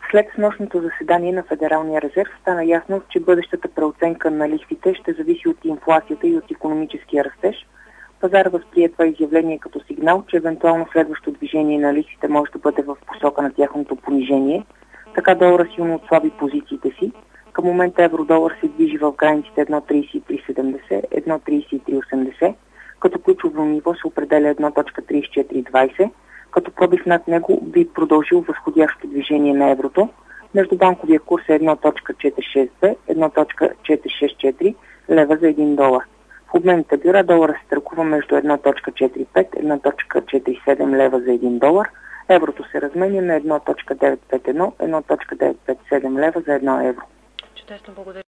След снощното заседание на Федералния резерв стана ясно, че бъдещата преоценка на лихвите ще зависи от инфлацията и от икономическия растеж. Пазар възприе това изявление като сигнал, че евентуално следващо движение на лихвите може да бъде в посока на тяхното понижение. Така долара силно отслаби позициите си. Към момента евро-долар се движи в границите 1.3370, 1.3380, като ключово ниво се определя 1.3420, като пробив над него би продължил възходящото движение на еврото. Междубанковия курс е 1.462, 1.464 лева за 1 долар. В обменните бюра долара се търгува между 1.45 и 1.47 лева за 1 долар. Еврото се разменя на 1.951, 1.957 лева за 1 евро. Чудесно, благодаря.